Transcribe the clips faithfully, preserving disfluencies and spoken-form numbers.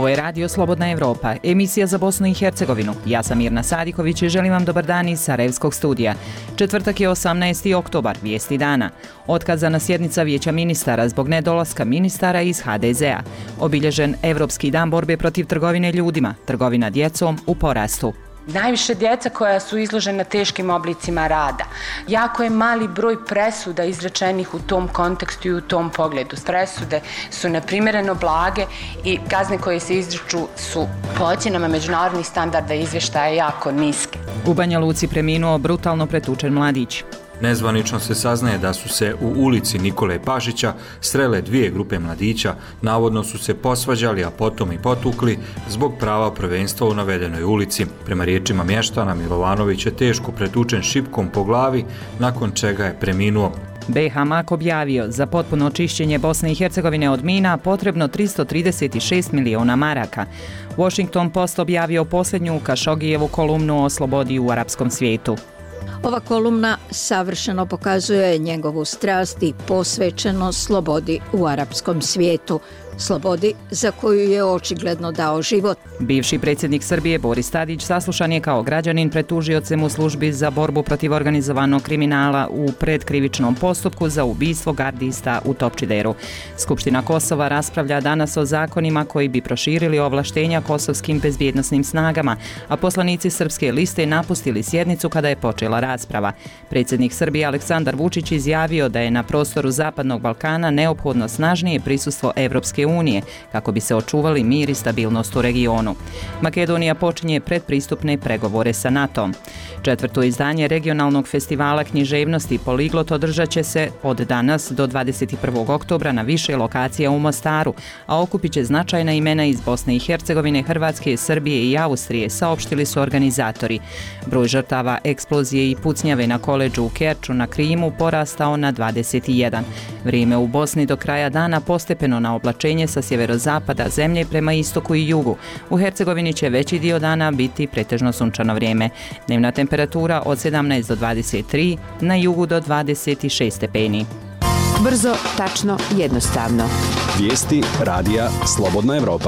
Ovo je Radio Slobodna Evropa, emisija za Bosnu i Hercegovinu. Ja sam Mirna Sadiković i želim vam dobar dan iz Sarajevskog studija. Četvrtak je osamnaesti oktobar, vijesti dana. Otkazana sjednica Vijeća ministara zbog nedolaska ministara iz ha de zea. Obilježen Evropski dan borbe protiv trgovine ljudima, trgovina djecom u porastu. Najviše djeca koja su izložena teškim oblicima rada. Jako je mali broj presuda izrečenih u tom kontekstu i u tom pogledu. Presude su neprimjereno blage i kazne koje se izriču su po ocjenama međunarodnih standarda izvještaja jako niske. U Banja Luci preminuo brutalno pretučen mladić. Nezvanično se saznaje da su se u ulici Nikole Pašića srele dvije grupe mladića, navodno su se posvađali, a potom i potukli zbog prava prvenstva u navedenoj ulici. Prema riječima mještana, Milovanović je teško pretučen šipkom po glavi, nakon čega je preminuo. be ha Mak objavio za potpuno očišćenje Bosne i Hercegovine od mina potrebno tristo trideset šest miliona maraka. Washington Post objavio posljednju Kašogijevu kolumnu o slobodi u arapskom svijetu. Ova kolumna savršeno pokazuje njegovu strast i posvećenost slobodi u arapskom svijetu, slobodi za koju je očigledno dao život. Bivši predsjednik Srbije Boris Tadić saslušan je kao građanin pred tužiocem u službi za borbu protiv organizovanog kriminala u predkrivičnom postupku za ubistvo gardista u Topčideru. Skupština Kosova raspravlja danas o zakonima koji bi proširili ovlaštenja kosovskim bezbjednosnim snagama, a poslanici Srpske liste napustili sjednicu kada je počela rasprava. Predsjednik Srbije Aleksandar Vučić izjavio da je na prostoru Zapadnog Balkana neophodno snažnije prisustvo Evropske unije kako bi se očuvali mir i stabilnost u regionu. Makedonija počinje predpristupne pregovore sa natom. Četvrto izdanje regionalnog festivala književnosti Poliglot održat će se od danas do dvadeset prvog oktobra na više lokacija u Mostaru, a okupit će značajna imena iz Bosne i Hercegovine, Hrvatske, Srbije i Austrije, saopštili su organizatori. Broj žrtava eksplozije i pucnjave na koledžu u Kerču na Krimu porastao na dvadeset jedan. Vrijeme u Bosni do kraja dana postepeno na oblačenje sa sjeverozapada zemlje prema istoku i jugu. U Hercegovini će veći dio dana biti pretežno sunčano vrijeme. Dnevna temperatura od sedamnaest do dvadeset tri, na jugu do dvadeset šest stepeni. Brzo, tačno, jednostavno. Vijesti radija Slobodna Evropa.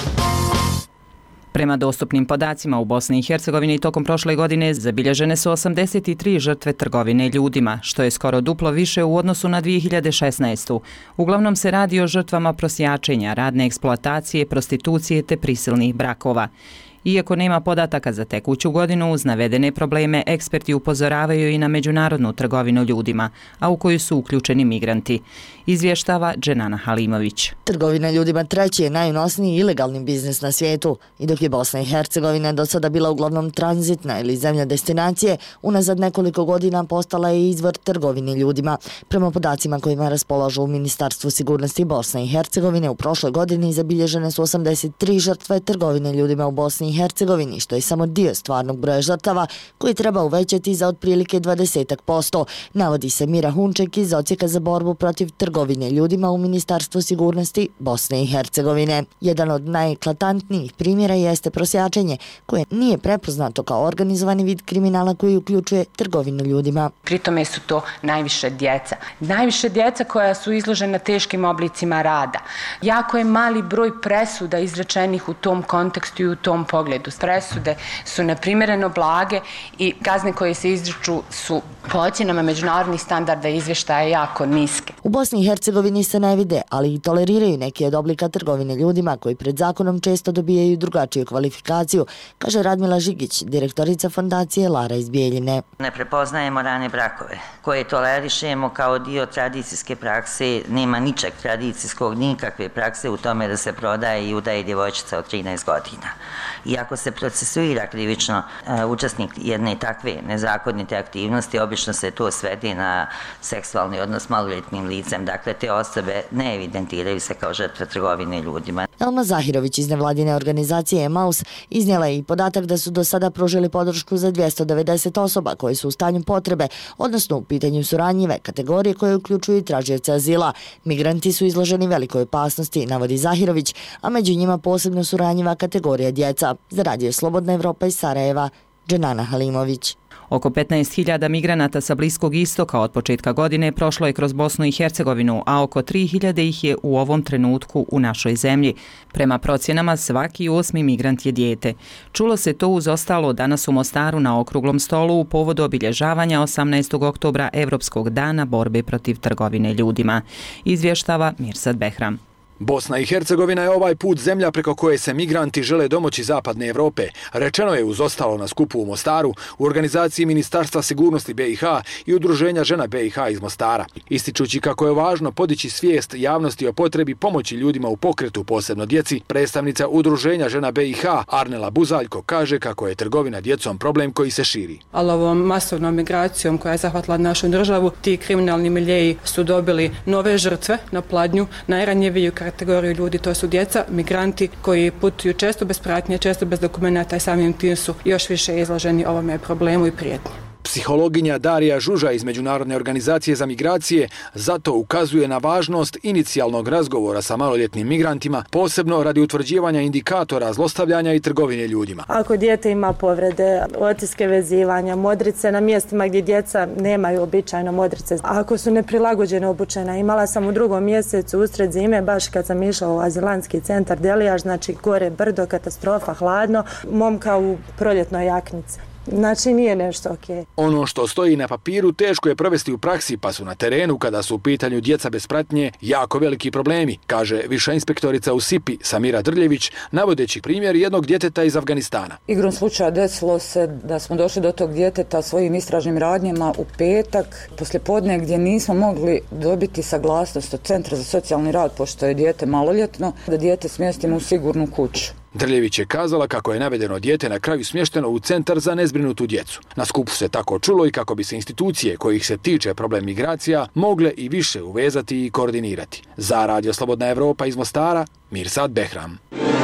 Prema dostupnim podacima u Bosni i Hercegovini tokom prošle godine zabilježene su osamdeset tri žrtve trgovine ljudima, što je skoro duplo više u odnosu na dvije hiljade šesnaestu. Uglavnom se radi o žrtvama prosjačenja, radne eksploatacije, prostitucije te prisilnih brakova. Iako nema podataka za tekuću godinu, uz navedene probleme eksperti upozoravaju i na međunarodnu trgovinu ljudima, a u koju su uključeni migranti. Izvještava Dženana Halimović. Trgovina ljudima treći je najunosniji ilegalni biznis na svijetu i dok je Bosna i Hercegovina do sada bila uglavnom tranzitna ili zemlja destinacije, unazad nekoliko godina postala je izvor trgovine ljudima. Prema podacima kojima raspolažu u Ministarstvu sigurnosti Bosne i Hercegovine, u prošloj godini zabilježene su osamdeset tri žrtve trgovine ljudima u Bosni i Hercegovini, što je samo dio stvarnog broja žrtava koji treba uvećati za otprilike dvadeset posto, navodi se Mira Hunček iz Odsjeka za borbu protiv trgovine ljudima u Ministarstvu sigurnosti Bosne i Hercegovine. Jedan od najeklatantnijih primjera jeste prosjačenje, koje nije prepoznato kao organizovani vid kriminala koji uključuje trgovinu ljudima. Pritome su to najviše djeca. Najviše djeca koja su izložena teškim oblicima rada. Jako je mali broj presuda izrečenih u tom kontekstu i u tom pogledu. Presude su neprimjereno blage i kazne koje se izriču su po ocjenama međunarodnih standarda izvještaja jako niske. U Bosni i Hercegovini se ne vide, ali i toleriraju neki od oblika trgovine ljudima koji pred zakonom često dobijaju drugačiju kvalifikaciju, kaže Radmila Žigić, direktorica fondacije Lara iz Bijeljine. Ne prepoznajemo rane brakove koje tolerišemo kao dio tradicijske prakse, nema ničeg tradicijskog, nikakve prakse u tome da se prodaje i udaje djevojčica od trinaest godina. Iako se procesuira krivično uh, učesnik jedne takve nezakonite aktivnosti, obično se to svede na seksualni odnos s maloljetnim licem, dakle te osobe ne evidentiraju se kao žrtve trgovine ljudima. Elma Zahirović iz nevladine organizacije Emaus iznijela je i podatak da su do sada pružili podršku za dvjesto devedeset osoba koje su u stanju potrebe, odnosno u pitanju su ranjive kategorije koje uključuju i tražioce azila. Migranti su izloženi velikoj opasnosti, navodi Zahirović, a među njima posebno su ranjiva kategorija djeca. Za Radio Slobodna Evropa iz Sarajeva, Dženana Halimović. Oko petnaest hiljada migranata sa Bliskog istoka od početka godine prošlo je kroz Bosnu i Hercegovinu, a oko tri hiljade ih je u ovom trenutku u našoj zemlji. Prema procjenama, svaki osmi migrant je dijete. Čulo se to uz ostalo danas u Mostaru na okruglom stolu u povodu obilježavanja osamnaestog oktobra Evropskog dana borbe protiv trgovine ljudima. Izvještava Mirsad Behram. Bosna i Hercegovina je ovaj put zemlja preko koje se migranti žele domoći zapadne Evrope. Rečeno je uz ostalo na skupu u Mostaru, u organizaciji Ministarstva sigurnosti B i H i Udruženja žena B i H iz Mostara. Ističući kako je važno podići svijest javnosti o potrebi pomoći ljudima u pokretu, posebno djeci, predstavnica Udruženja žena B i H Arnela Buzaljko kaže kako je trgovina djecom problem koji se širi. Ali ovom masovnom migracijom koja je zahvatila našu državu, ti kriminalni miljeji su dobili nove žrtve na pladnju, najranjiviju kategoriju ljudi, to su djeca, migranti koji putuju često bez pratnje, često bez dokumenata i samim tim su još više izloženi ovome problemu i prijetnji. Psihologinja Darija Žuža iz Međunarodne organizacije za migracije zato ukazuje na važnost inicijalnog razgovora sa maloljetnim migrantima, posebno radi utvrđivanja indikatora zlostavljanja i trgovine ljudima. Ako dijete ima povrede, otiske vezivanja, modrice na mjestima gdje djeca nemaju običajno modrice, ako su neprilagođene obučena, imala sam u drugom mjesecu usred zime, baš kad sam išla u azilantski centar Delijaš, znači gore brdo, katastrofa, hladno, momka u proljetnoj jaknici. Znači nije nešto okej. Okay. Ono što stoji na papiru teško je provesti u praksi, pa su na terenu kada su u pitanju djeca bez pratnje jako veliki problemi, kaže viša inspektorica u Sipi Samira Drljević, navodeći primjer jednog djeteta iz Afganistana. Igrom slučaja desilo se da smo došli do tog djeteta svojim istražnim radnjama u petak poslijepodne gdje nismo mogli dobiti saglasnost od Centra za socijalni rad, pošto je dijete maloljetno, da dijete smjestimo u sigurnu kuću. Drljević je kazala kako je navedeno dijete na kraju smješteno u Centar za nezbrinutu djecu. Na skupu se tako čulo i kako bi se institucije kojih se tiče problem migracija mogle i više uvezati i koordinirati. Za Radio Slobodna Evropa iz Mostara, Mirsad Behram.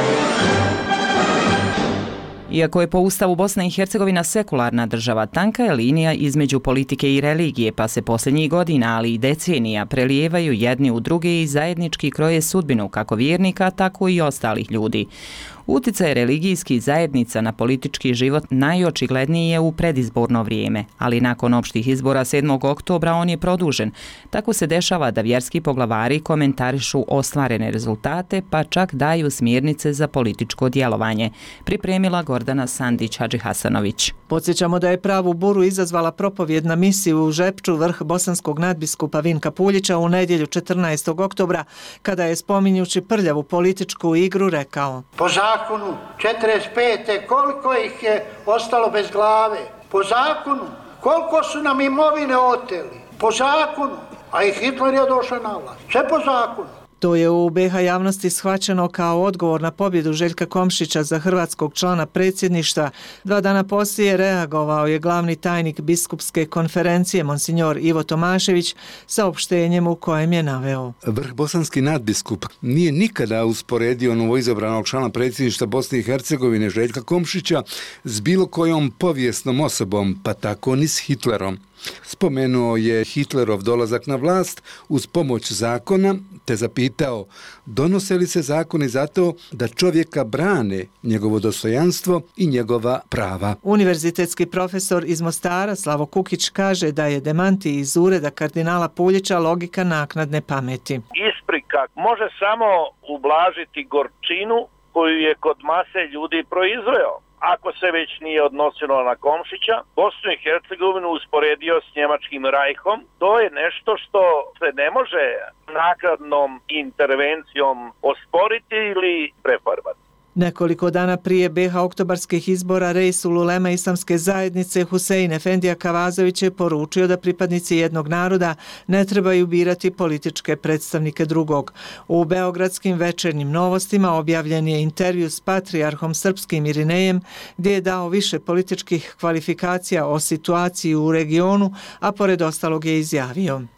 Iako je po Ustavu Bosna i Hercegovina sekularna država, tanka je linija između politike i religije, pa se posljednjih godina, ali i decenija, prelijevaju jedni u druge i zajednički kroje sudbinu kako vjernika, tako i ostalih ljudi. Uticaj religijskih zajednica na politički život najočigledniji je u predizborno vrijeme, ali nakon opštih izbora sedmog oktobra on je produžen. Tako se dešava da vjerski poglavari komentarišu ostvarene rezultate, pa čak daju smjernice za političko djelovanje. Pripremila Gordana Sandić-Hadži Hasanović. Podsjećamo da je pravu buru izazvala propovjedna misija u Žepču vrh bosanskog nadbiskupa Vinka Puljića u nedjelju četrnaestog oktobra, kada je spominjući prljavu političku igru rekao: po zakonu četrdeset pete koliko ih je ostalo bez glave, po zakonu koliko su nam imovine oteli, po zakonu, a i Hitler je došao na vlast, sve po zakonu. To je u B i H javnosti shvaćeno kao odgovor na pobjedu Željka Komšića za hrvatskog člana predsjedništva. Dva dana poslije reagovao je glavni tajnik biskupske konferencije monsignor Ivo Tomašević saopštenjem u kojem je naveo: vrh bosanski nadbiskup nije nikada usporedio novoizabranog člana predsjedništva Bosne i Hercegovine Željka Komšića s bilo kojom povijesnom osobom, pa tako ni s Hitlerom. Spomenuo je Hitlerov dolazak na vlast uz pomoć zakona, te zapitao donose li se zakoni zato da čovjeka brane njegovo dostojanstvo i njegova prava. Univerzitetski profesor iz Mostara Slavo Kukić kaže da je demanti iz ureda kardinala Puljića logika naknadne pameti. Isprika može samo ublažiti gorčinu koju je kod mase ljudi proizveo. Ako se već nije odnosilo na Komšića, Bosnu i Hercegovinu usporedio s njemačkim rajhom, to je nešto što se ne može naknadnom intervencijom osporiti ili prefarbati. Nekoliko dana prije B i H oktobarskih izbora Reisul Ulema islamske zajednice Husein Efendija Kavazović je poručio da pripadnici jednog naroda ne trebaju birati političke predstavnike drugog. U beogradskim večernjim novostima objavljen je intervju s patrijarhom srpskim Irinejem gdje je dao više političkih kvalifikacija o situaciji u regionu, a pored ostalog je izjavio: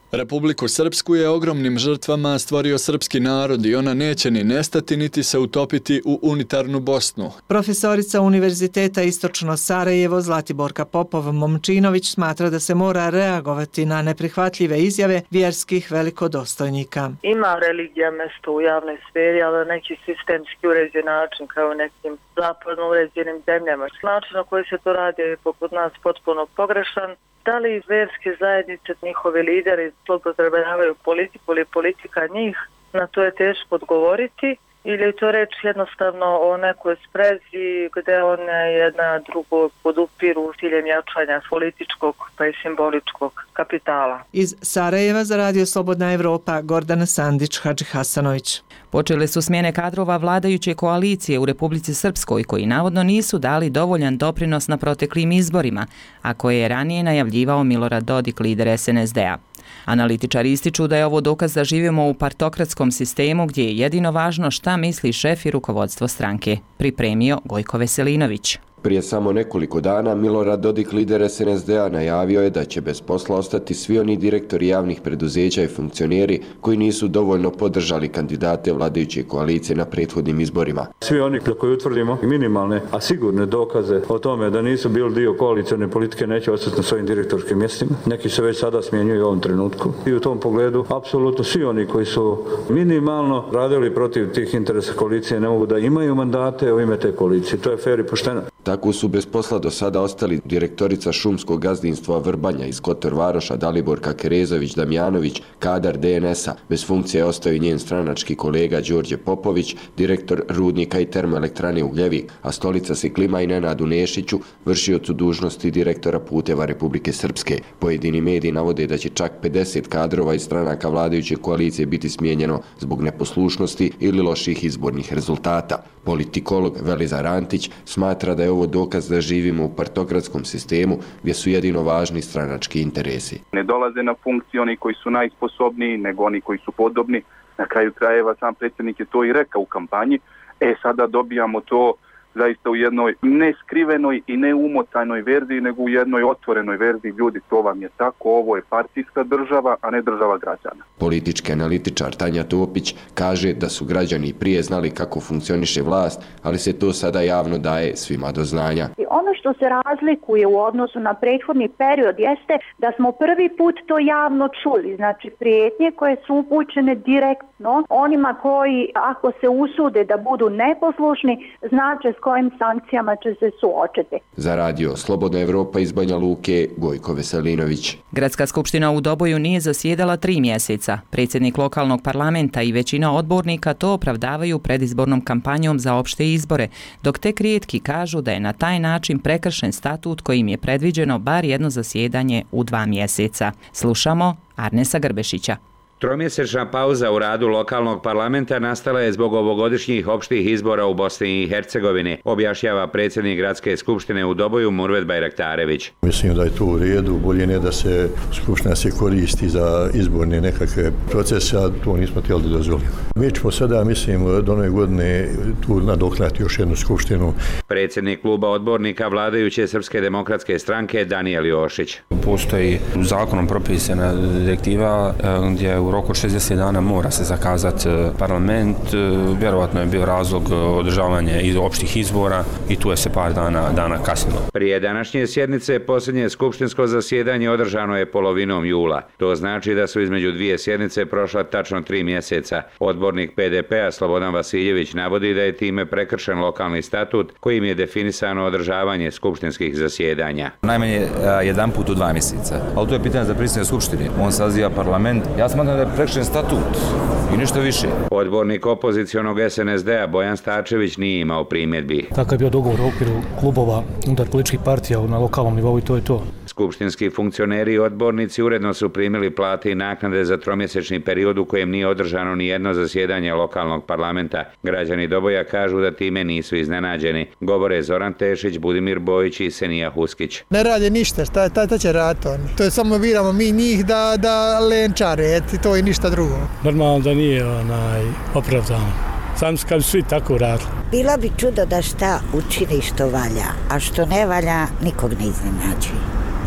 Republiku Srpsku je ogromnim žrtvama stvorio srpski narod i ona neće ni nestati niti se utopiti u unitarnu Bosnu. Profesorica Univerziteta Istočno Sarajevo Zlatiborka Popov-Momčinović smatra da se mora reagovati na neprihvatljive izjave vjerskih velikodostojnika. Ima religija mjesto u javnoj sferi, ali na neki sistemski uređen način kao u nekim zapadno uređenim zemljama. Način na koji se to radi je poput nas potpuno pogrešan. Da li verske zajednice, njihovi lideri zloupotrebljavaju politiku ili politika njih, na to je teško odgovoriti. Ili je to reč jednostavno o nekoj sprezi gde one jedna drugo podupiru ciljem jačanja političkog pa i simboličkog kapitala. Iz Sarajeva za Radio Slobodna Evropa Gordana Sandić Hadžihasanović. Počele su smjene kadrova vladajuće koalicije u Republici Srpskoj koji navodno nisu dali dovoljan doprinos na proteklim izborima, a koje je ranije najavljivao Milorad Dodik, lider es en es de a. Analitičari ističu da je ovo dokaz da živimo u partokratskom sistemu gdje je jedino važno šta misli šef i rukovodstvo stranke, pripremio Gojko Veselinović. Prije samo nekoliko dana Milorad Dodik, lider es en es de a, najavio je da će bez posla ostati svi oni direktori javnih preduzeća i funkcioneri koji nisu dovoljno podržali kandidate vladajuće koalicije na prethodnim izborima. Svi oni za koje utvrdimo minimalne, a sigurne dokaze o tome da nisu bili dio koalicijne politike neće ostati na svojim direktorskim mjestima. Neki se već sada smjenjuju u ovom trenutku. I u tom pogledu apsolutno svi oni koji su minimalno radili protiv tih interesa koalicije ne mogu da imaju mandate u ime te koalicije. To je fer i pošteno. Tako su bez posla do sada ostali direktorica šumskog gazdinstva Vrbanja iz Kotor Varoša Daliborka Kerezović-Damjanović, kadar de en es a. Bez funkcije ostao i njen stranački kolega Đorđe Popović, direktor rudnika i termoelektrane Ugljevik, a stolica se klima i Nenadu Nešiću, vršiocu dužnosti direktora Puteva Republike Srpske. Pojedini mediji navode da će čak pedeset kadrova iz stranaka vladajuće koalicije biti smijenjeno zbog neposlušnosti ili loših izbornih rezultata. Politikolog Velizar Antić smatra da je ovo dokaz da živimo u partokratskom sistemu gdje su jedino važni stranački interesi. Ne dolaze na funkciju oni koji su najsposobniji, nego oni koji su podobni. Na kraju krajeva sam predsjednik je to i rekao u kampanji. E sada dobijamo to zaista u jednoj neskrivenoj i neumotanoj verziji, nego u jednoj otvorenoj verziji. Ljudi, to vam je tako, ovo je partijska država, a ne država građana. Politički analitičar Tanja Topić kaže da su građani prije znali kako funkcioniše vlast, ali se to sada javno daje svima do znanja. Ono što se razlikuje u odnosu na prethodni period jeste da smo prvi put to javno čuli, znači prijetnje koje su upućene direktno onima koji ako se usude da budu neposlušni, znače s kojim sankcijama će se suočiti. Za Radio Slobodna Evropa iz Banja Luke, Gojko Veselinović. Gradska skupština u Doboju nije zasjedala tri mjeseca. Predsjednik lokalnog parlamenta i većina odbornika to opravdavaju predizbornom kampanjom za opšte izbore, dok tek rijetki kažu da je na taj način prekršen statut kojim je predviđeno bar jedno zasjedanje u dva mjeseca. Slušamo Arnesa Grbešića. Tromjesečna pauza u radu lokalnog parlamenta nastala je zbog ovogodišnjih opštih izbora u Bosni i Hercegovini, objašnjava predsjednik Gradske skupštine u Doboju Murvet Bajraktarević. Mislim da je to u redu, bolje ne da se skupština se koristi za izborne nekakve procese, a to nismo htjeli da dozvolimo. Mi ćemo sada, mislim, do nove godine tu nadoknati još jednu skupštinu. Predsjednik kluba odbornika vladajuće Srpske demokratske stranke Danijel Jošić. Postoji zakonom propisana direktiva gdje u roku od šezdeset dana mora se zakazati parlament. Vjerovatno je bio razlog održavanja iz opštih izbora i tu je se par dana, dana kasnilo. Prije današnje sjednice posljednje skupštinsko zasjedanje održano je polovinom jula. To znači da su između dvije sjednice prošla tačno tri mjeseca. Odbornik pe de pe a Slobodan Vasiljević navodi da je time prekršen lokalni statut kojim je definisano održavanje skupštinskih zasjedanja. Najmanje jedan put u dva mjeseca. Ali to je pitanje za predsjednika skupštine. On saziva parlament. Ja smatram da je prekršen statut i ništa više. Odbornik opozicionog es en es de a Bojan Starčević nije imao primjedbi. Takav je bio dogovor u okviru klubova unutar političkih partija na lokalnom nivou i to je to. Skupštinski funkcioneri i odbornici uredno su primili plate i naknade za tromjesečni period u kojem nije održano ni jedno zasjedanje lokalnog parlamenta. Građani Doboja kažu da time nisu iznenađeni. Govore Zoran Tešić, Budimir Bojić i Senija Huskić. Ne radi ništa, šta, šta, šta će raditi on? To je samo biramo mi njih da, da lenčare, eti, to i ništa drugo. Normalno da nije onaj, opravdano. Sam kad svi tako radili. Bila bi čudo da šta učini što valja, a što ne valja nikog ne iznenađuje.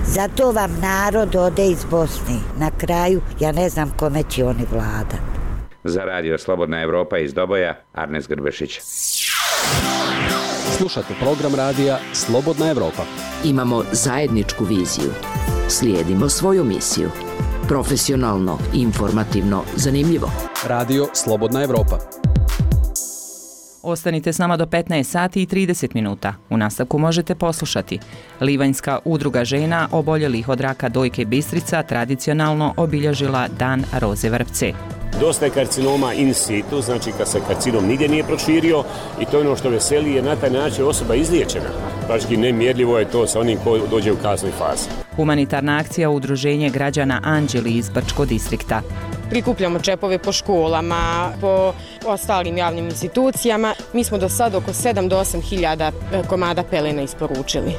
Zato vam narod ode iz Bosne. Na kraju, ja ne znam kome će oni vladati. Za radio Slobodna Evropa iz Doboja, Arnes Grbešić. Slušate program radija Slobodna Evropa. Imamo zajedničku viziju. Slijedimo svoju misiju. Profesionalno, informativno, zanimljivo. Radio Slobodna Evropa. Ostanite s nama do petnaest sati i trideset minuta. U nastavku možete poslušati. Livanjska udruga žena oboljelih od raka dojke Bistrica tradicionalno obilježila Dan roze vrpce. Dosta je karcinoma in situ, znači kad se karcinom nigdje nije proširio i to je ono što veseli jer na taj način osoba izliječena. Praktički nemjerljivo je to sa onim ko dođe u kasnoj fazi. Humanitarna akcija Udruženje građana Anđeli iz Brčko distrikta. Prikupljamo čepove po školama, po ostalim javnim institucijama. Mi smo do sad oko sedam do osam hiljada komada pelena isporučili.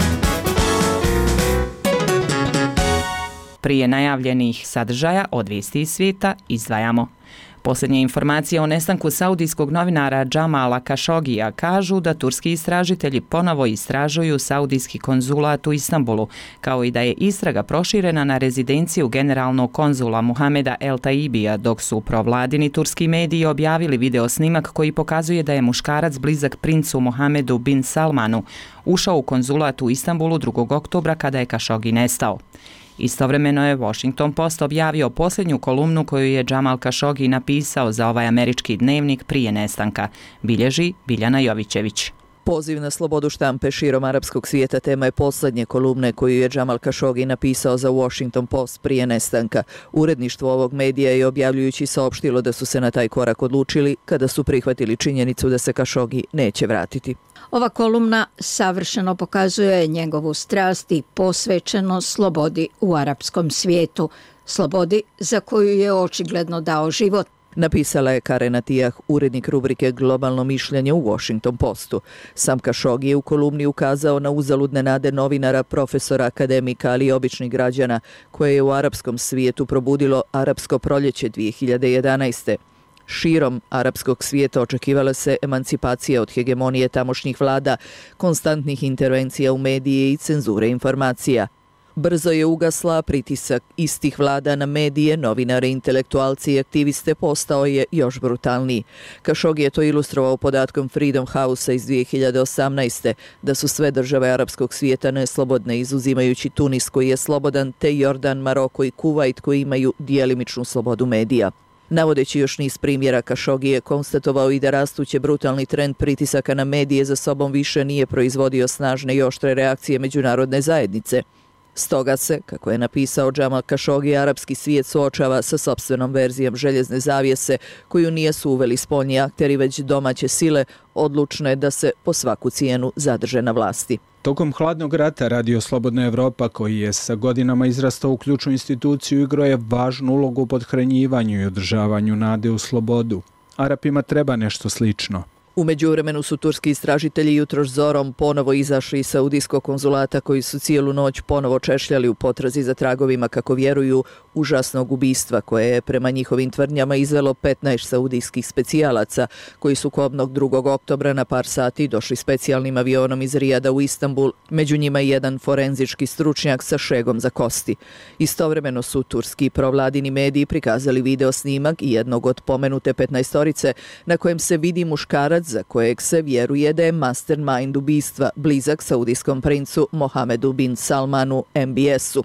Prije najavljenih sadržaja od vijesti iz svijeta izdvajamo. Posljednje informacije o nestanku saudijskog novinara Džamala Kašogija kažu da turski istražitelji ponovo istražuju saudijski konzulat u Istanbulu, kao i da je istraga proširena na rezidenciju generalnog konzula Muhameda El Taibija, dok su provladini turski mediji objavili video snimak koji pokazuje da je muškarac blizak princu Mohamedu bin Salmanu ušao u konzulat u Istanbulu drugog oktobra kada je Kašogi nestao. Istovremeno je Washington Post objavio posljednju kolumnu koju je Džamal Kašogi napisao za ovaj američki dnevnik prije nestanka, bilježi Biljana Jovićević. Poziv na slobodu štampe širom arapskog svijeta tema je posljednje kolumne koju je Džamal Kašogi napisao za Washington Post prije nestanka. Uredništvo ovog medija je objavljujući saopštilo da su se na taj korak odlučili kada su prihvatili činjenicu da se Kašogi neće vratiti. Ova kolumna savršeno pokazuje njegovu strast i posvećenost slobodi u arapskom svijetu, slobodi za koju je očigledno dao život. Napisala je Karen Atiyah, urednik rubrike Globalno mišljenje u Washington Postu. Sam Kašogi je u kolumni ukazao na uzaludne nade novinara, profesora, akademika, ali i običnih građana, koje je u arapskom svijetu probudilo arapsko proljeće dvije hiljade jedanaeste. Širom arapskog svijeta očekivala se emancipacija od hegemonije tamošnjih vlada, konstantnih intervencija u medije i cenzure informacija. Brzo je ugasla, pritisak istih vlada na medije, novinare, intelektualci i aktiviste postao je još brutalniji. Kašogi je to ilustrovao podatkom Freedom House-a iz dvije hiljade osamnaeste. da su sve države arapskog svijeta neslobodne, izuzimajući Tunis koji je slobodan, te Jordan, Maroko i Kuvajt koji imaju dijelimičnu slobodu medija. Navodeći još niz primjera, Kašogi je konstatovao i da rastuće brutalni trend pritisaka na medije za sobom više nije proizvodio snažne i oštre reakcije međunarodne zajednice. Stoga se, kako je napisao Džamal Kašogi, arapski svijet suočava sa sopstvenom verzijom željezne zavjese koju nisu uveli spoljni akteri već domaće sile, odlučne da se po svaku cijenu zadrže na vlasti. Tokom hladnog rata Radio Slobodna Evropa, koji je sa godinama izrastao u ključnu instituciju, igrao je važnu ulogu u podhranjivanju i održavanju nade u slobodu. Arapima treba nešto slično. U međuvremenu su turski istražitelji jutroš zorom ponovo izašli iz saudijskog konzulata koji su cijelu noć ponovo češljali u potrazi za tragovima, kako vjeruju, užasnog ubistva koje je prema njihovim tvrdnjama izvelo petnaest saudijskih specijalaca koji su kobnog drugog oktobra na par sati došli specijalnim avionom iz Rijada u Istanbul, među njima i jedan forenzički stručnjak sa šegom za kosti. Istovremeno su turski provladini mediji prikazali video snimak i jednog od pomenute petnaestorice na kojem se vidi muškarac za kojeg se vjeruje da je mastermind ubistva, blizak saudijskom princu Mohamedu bin Salmanu M B S-u.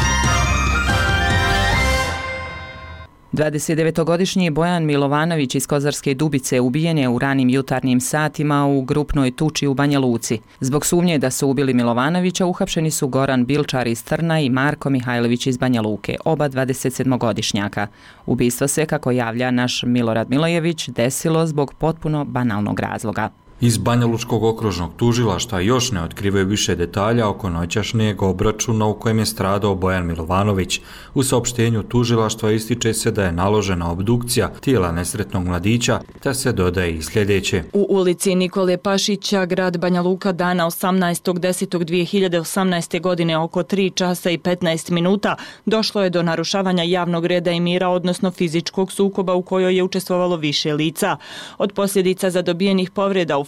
dvadesetdevetogodišnji Bojan Milovanović iz Kozarske Dubice ubijen je u ranim jutarnjim satima u grupnoj tuči u Banja Luci. Zbog sumnje da su ubili Milovanovića uhapšeni su Goran Bilčar iz Trna i Marko Mihajlović iz Banja Luke, oba dvadesetsedmogodišnjaka. Ubistvo se, kako javlja naš Milorad Milojević, desilo zbog potpuno banalnog razloga. Iz Banja Lučkog okružnog tužilaštva još ne otkrivaju više detalja oko noćašnjeg obračuna u kojem je stradao Bojan Milovanović. U saopštenju tužilaštva ističe se da je naložena obdukcija tijela nesretnog mladića, te se dodaje i sljedeće. U ulici Nikole Pašića, grad Banja Luka, dana osamnaestog desetog dvije hiljade osamnaeste. godine oko tri časa i petnaest minuta došlo je do narušavanja javnog reda i mira, odnosno fizičkog sukoba u kojoj je učestvovalo više lica. Od posljedica zadobijenih povreda u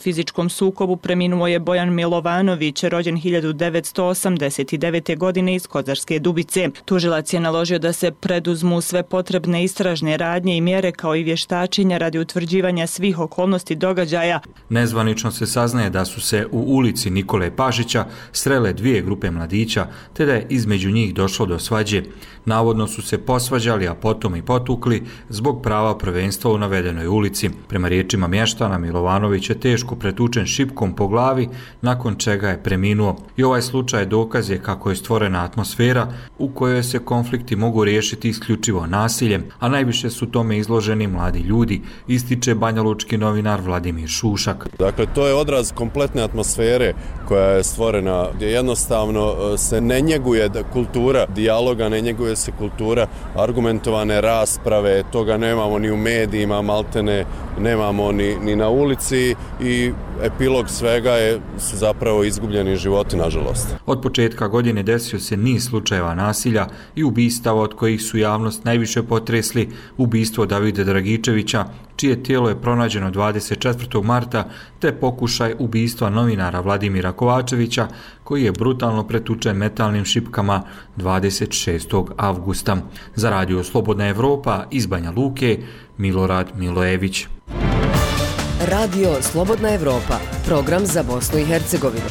fizičkom sukobu preminuo je Bojan Milovanović, rođen hiljadu devetsto osamdeset devete. godine iz Kozarske Dubice. Tužilac je naložio da se preduzmu sve potrebne istražne radnje i mjere kao i vještačenja radi utvrđivanja svih okolnosti događaja. Nezvanično se saznaje da su se u ulici Nikole Pašića srele dvije grupe mladića, te da je između njih došlo do svađe. Navodno su se posvađali, a potom i potukli zbog prava prvenstva u navedenoj ulici. Prema riječima mještana, Milovanović je teško pretučen šipkom po glavi, nakon čega je preminuo. I ovaj slučaj dokaz je kako je stvorena atmosfera u kojoj se konflikti mogu riješiti isključivo nasiljem, a najviše su tome izloženi mladi ljudi, ističe banjalučki novinar Vladimir Šušak. Dakle, to je odraz kompletne atmosfere koja je stvorena, gdje jednostavno se ne njeguje kultura dijaloga, ne njeguje se kultura argumentovane rasprave, toga nemamo ni u medijima, maltene nemamo ni, ni na ulici i epilog svega je, su zapravo izgubljeni životi, nažalost. Od početka godine desio se niz slučajeva nasilja i ubistava od kojih su javnost najviše potresli ubistvo Davida Dragičevića, čije tijelo je pronađeno dvadeset četvrtog marta, te pokušaj ubistva novinara Vladimira Kovačevića, koji je brutalno pretučen metalnim šipkama dvadeset šestog avgusta. Za radio Slobodna Evropa iz Banja Luke, Milorad Milojević. Radio Slobodna Evropa, program za Bosnu i Hercegovinu.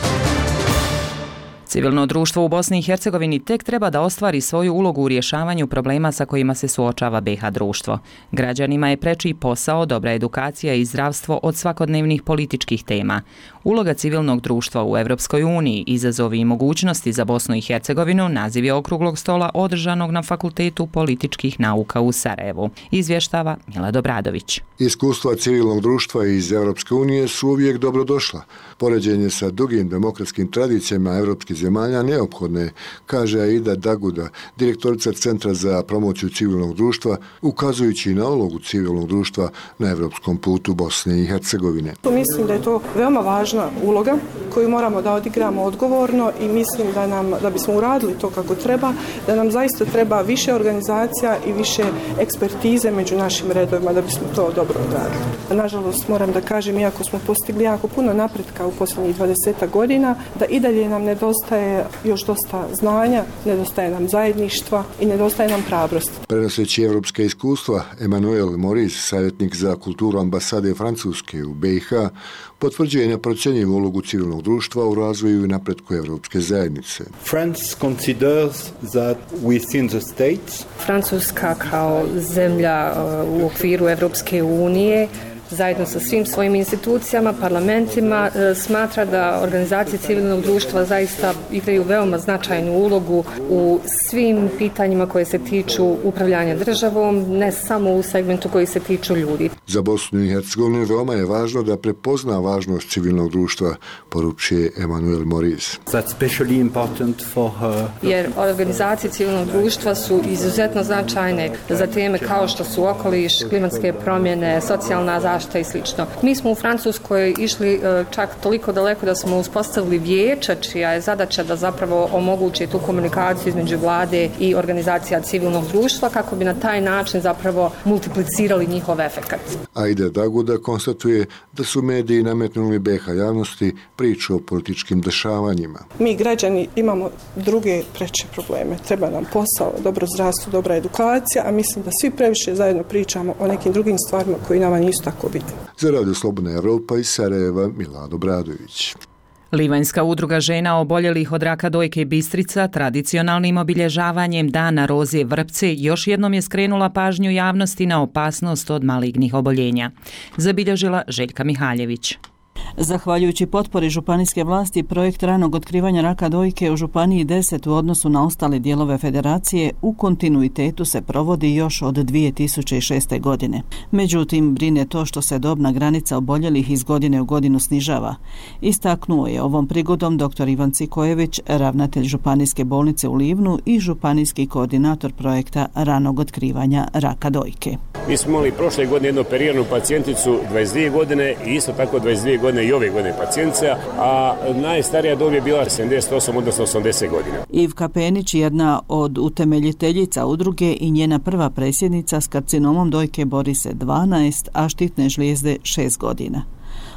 Civilno društvo u Bosni i Hercegovini tek treba da ostvari svoju ulogu u rješavanju problema sa kojima se suočava B i H društvo. Građanima je preči posao, dobra edukacija i zdravstvo od svakodnevnih političkih tema. Uloga civilnog društva u Evropskoj uniji, izazovi i mogućnosti za Bosnu i Hercegovinu, naziv je okruglog stola održanog na Fakultetu političkih nauka u Sarajevu. Izvještava Milad Obradović. Iskustva civilnog društva iz Evropske unije su uvijek dobrodošla. Poređenje sa dugim demokratskim tradicijama evropskih zemalja neophodne, kaže Aida Daguda, direktorica Centra za promociju civilnog društva, ukazujući na ulogu civilnog društva na evropskom putu Bosne i Hercegovine. Mislim da je to veoma važna uloga koju moramo da odigramo odgovorno i mislim da nam, da bismo uradili to kako treba, da nam zaista treba više organizacija i više ekspertize među našim redovima da bismo to dobro odradili. Nažalost, moram da kažem, iako smo postigli jako puno napretka u posljednjih dvadeset godina, da i dalje nam nedostaje još dosta znanja, nedostaje nam zajedništva i nedostaje nam hrabrosti. Prenoseći evropske iskustva, Emanuel Moris, savjetnik za kulturu ambasade Francuske u B i H, potvrđuje neprocjenjivu ulogu civilnog društva u razvoju i napretku evropske zajednice. France considers that within the states. Francuska kao zemlja u okviru Evropske unije zajedno sa svim svojim institucijama, parlamentima, smatra da organizacije civilnog društva zaista igraju veoma značajnu ulogu u svim pitanjima koje se tiču upravljanja državom, ne samo u segmentu koji se tiču ljudi. Za Bosnu i Hercegovinu veoma je važno da prepozna važnost civilnog društva, poručuje Emanuel Moris. That's especially important for her. Jer organizacije civilnog društva su izuzetno značajne za teme kao što su okoliš, klimatske promjene, socijalna zaštita i slično. Mi smo u Francuskoj išli čak toliko daleko da smo uspostavili vijeća čija je zadaća da zapravo omogući tu komunikaciju između vlade i organizacija civilnog društva kako bi na taj način zapravo multiplicirali njihov efekat. Aida Daguda konstatuje da su mediji nametnuli B i H javnosti priču o političkim dešavanjima. Mi građani imamo druge preče probleme. Treba nam posao, dobro zdravstvo, dobra edukacija, a mislim da svi previše zajedno pričamo o nekim drugim stvarima koji nama nisu tako bitni. Za Radio Slobodna Evropa iz Sarajeva, Milad Obradović. Livanjska udruga žena oboljelih od raka dojke Bistrica tradicionalnim obilježavanjem Dana Rozije Vrpce još jednom je skrenula pažnju javnosti na opasnost od malignih oboljenja. Zabilježila Željka Mihaljević. Zahvaljujući potpori županijske vlasti, projekt ranog otkrivanja raka dojke u Županiji deset u odnosu na ostale dijelove federacije u kontinuitetu se provodi još od dvije tisuće šeste. godine. Međutim, brine to što se dobna granica oboljelih iz godine u godinu snižava. Istaknuo je ovom prigodom dr. Ivan Cikojević, ravnatelj Županijske bolnice u Livnu i županijski koordinator projekta ranog otkrivanja raka dojke. Mi smo imali prošle godine jednu operiranu pacijenticu dvadeset dvije godine i isto tako dvadeset dvije godine i ove godine pacijentica, a najstarija dob je bila sedamdeset osam odnosno osamdeset godina. Ivka Penić, jedna od utemeljiteljica udruge i njena prva predsjednica, s karcinomom dojke bori se dvanaest, a štitne žlijezde šest godina.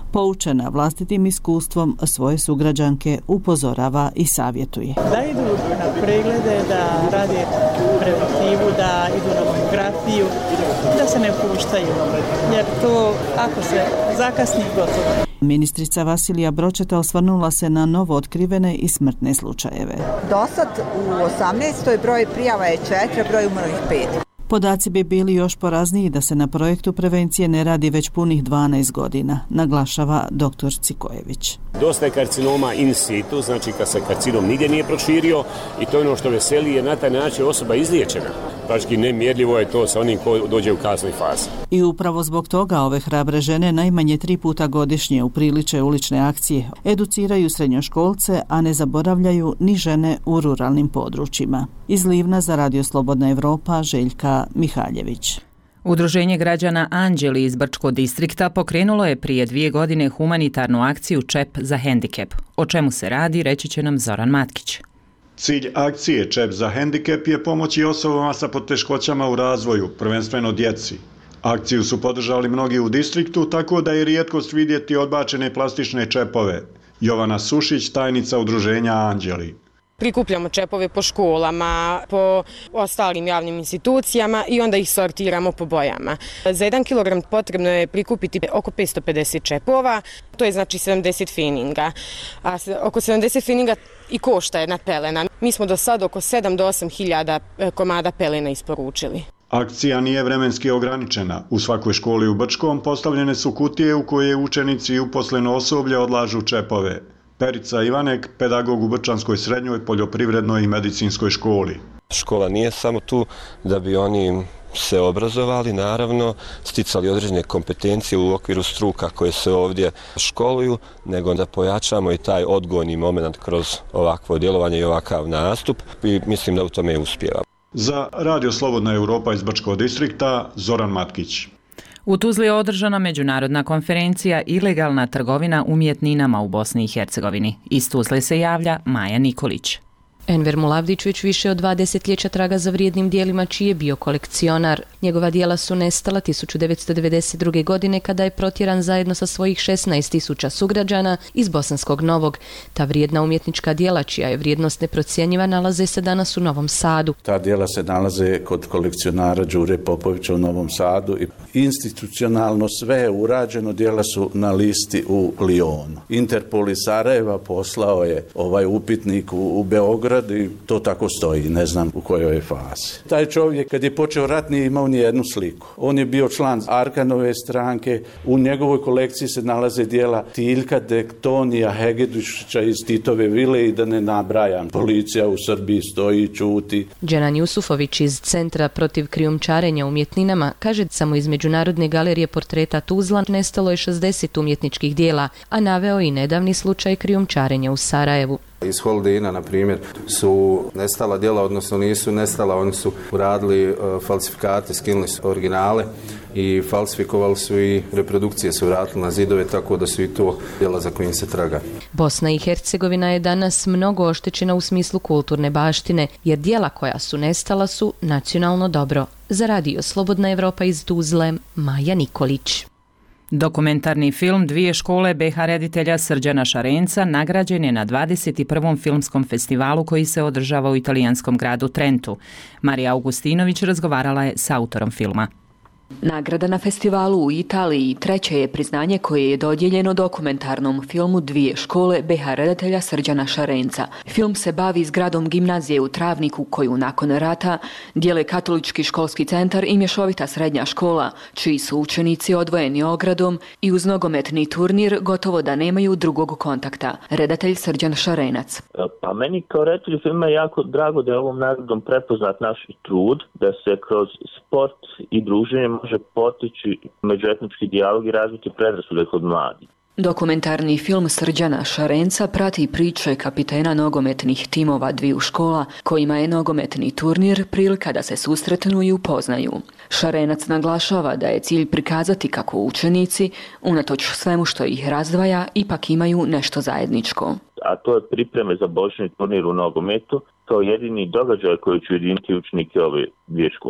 Poučena vlastitim iskustvom, svoje sugrađanke upozorava i savjetuje. Da idu na preglede, da rade preventivu, da idu na mamografiju, da se ne puštaju, jer to ako se zakasni gotovo. Ministrica Vasilija Bročeta osvrnula se na novo otkrivene i smrtne slučajeve. Dosad u osamnaestoj broj prijava je četiri, broj umrlih pet. Podaci bi bili još porazniji da se na projektu prevencije ne radi već punih dvanaest godina, naglašava doktor Cikojević. Dosta je karcinoma in situ, znači kad se karcinom nigdje nije proširio i to je ono što veseli jer na taj način osoba izliječena. Praktički nemjerljivo je to sa onim ko dođe u kasnoj fazi. I upravo zbog toga ove hrabre žene najmanje tri puta godišnje upriliče ulične akcije, educiraju srednjoškolce, a ne zaboravljaju ni žene u ruralnim područjima. Iz Livna za Radio Slobodna Evropa, Željka Mihaljević. Udruženje građana Anđeli iz Brčkog distrikta pokrenulo je prije dvije godine humanitarnu akciju Čep za hendikep. O čemu se radi, reći će nam Zoran Matkić. Cilj akcije Čep za hendikep je pomoći osobama sa poteškoćama u razvoju, prvenstveno djeci. Akciju su podržali mnogi u distriktu, tako da je rijetkost vidjeti odbačene plastične čepove. Jovana Sušić, tajnica udruženja Anđeli. Prikupljamo čepove po školama, po ostalim javnim institucijama i onda ih sortiramo po bojama. Za jedan kilogram potrebno je prikupiti oko petsto pedeset čepova, to je znači sedamdeset feninga. A oko sedamdeset feninga i košta jedna pelena. Mi smo do sad oko sedam do osam hiljada komada pelena isporučili. Akcija nije vremenski ograničena. U svakoj školi u Brčkom postavljene su kutije u koje učenici i uposleno osoblje odlažu čepove. Perica Ivanek, pedagog u Brčanskoj srednjoj poljoprivrednoj i medicinskoj školi. Škola nije samo tu da bi oni se obrazovali, naravno, sticali određene kompetencije u okviru struka koje se ovdje školuju, nego da pojačamo i taj odgojni moment kroz ovakvo djelovanje i ovakav nastup i mislim da u tome uspijevamo. Za Radio Slobodna Evropa iz Brčkog distrikta, Zoran Matkić. U Tuzli je održana međunarodna konferencija Ilegalna trgovina umjetninama u Bosni i Hercegovini. Iz Tuzle se javlja Maja Nikolić. Enver Mulavdić već više od dva desetljeća traga za vrijednim dijelima čiji je bio kolekcionar. Njegova dijela su nestala tisuću devetsto devedeset druge. godine kada je protjeran zajedno sa svojih šesnaest tisuća sugrađana iz Bosanskog Novog. Ta vrijedna umjetnička dijela, čija je vrijednost neprocjenjiva, nalaze se danas u Novom Sadu. Ta dijela se nalaze kod kolekcionara Đure Popovića u Novom Sadu i institucionalno sve je urađeno, dijela su na listi u Lionu. Interpol iz Sarajeva poslao je ovaj upitnik u, u Beograd i to tako stoji, ne znam u kojoj je fazi. Taj čovjek kad je počeo rat nije imao ni jednu sliku. On je bio član Arkanove stranke, u njegovoj kolekciji se nalaze dijela Tiljka, Dektonija, Hegedušića iz Titove vile i da ne nabrajam. Policija u Srbiji stoji i čuti. Dženan Jusufović iz Centra protiv krijumčarenja umjetninama kaže samo iz Međunarodne galerije portreta Tuzla nestalo je šezdeset umjetničkih dijela, a naveo i nedavni slučaj krijumčarenja u Sarajevu. Iz Holdina, na primjer, su nestala djela, odnosno nisu nestala, oni su uradili uh, falsifikate, skinuli su originale i falsifikovali su i reprodukcije su vratili na zidove, tako da su i to djela za kojim se traga. Bosna i Hercegovina je danas mnogo oštećena u smislu kulturne baštine, jer djela koja su nestala su nacionalno dobro. Za Radio Slobodna Evropa iz Tuzle, Maja Nikolić. Dokumentarni film Dvije škole be ha reditelja Srđana Šarenca nagrađen je na dvadeset prvom filmskom festivalu koji se održava u italijanskom gradu Trentu. Marija Augustinović razgovarala je s autorom filma. Nagrada na festivalu u Italiji treće je priznanje koje je dodijeljeno dokumentarnom filmu Dvije škole be ha redatelja Srđana Šarenca. Film se bavi zgradom gimnazije u Travniku koju nakon rata dijele Katolički školski centar i mješovita srednja škola, čiji su učenici odvojeni ogradom i uz nogometni turnir gotovo da nemaju drugog kontakta. Redatelj Srđan Šarenac. Pa meni kao redatelju filma je jako drago da je ovom nagradom prepoznat naš trud, da se kroz sport i druženje može potići međuetnički dijalog i razviti predrasude kod mladih. Dokumentarni film Srđana Šarenca prati priče kapitena nogometnih timova dviju škola, kojima je nogometni turnir prilika da se susretnu i upoznaju. Šarenac naglašava da je cilj prikazati kako učenici, unatoč svemu što ih razdvaja, ipak imaju nešto zajedničko. A to je pripreme za božićni turnir u nogometu, to je jedini događaj koji će ujediniti učenike ove dvije škole.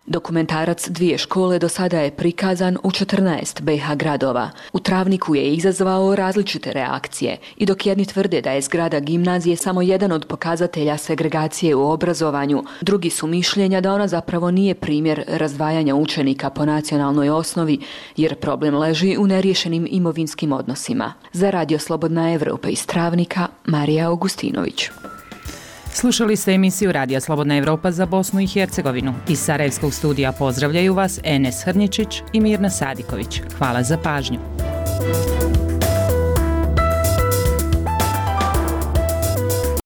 Dokumentarac Dvije škole do sada je prikazan u četrnaest be ha gradova. U Travniku je izazvao različite reakcije i dok jedni tvrde da je zgrada gimnazije samo jedan od pokazatelja segregacije u obrazovanju, drugi su mišljenja da ona zapravo nije primjer razdvajanja učenika po nacionalnoj osnovi, jer problem leži u neriješenim imovinskim odnosima. Za Radio Slobodna Evropa iz Travnika, Marija Augustinović. Slušali ste emisiju Radija Slobodna Evropa za Bosnu i Hercegovinu. Iz Sarajevskog studija pozdravljaju vas Enes Hrničić i Mirna Sadiković. Hvala za pažnju.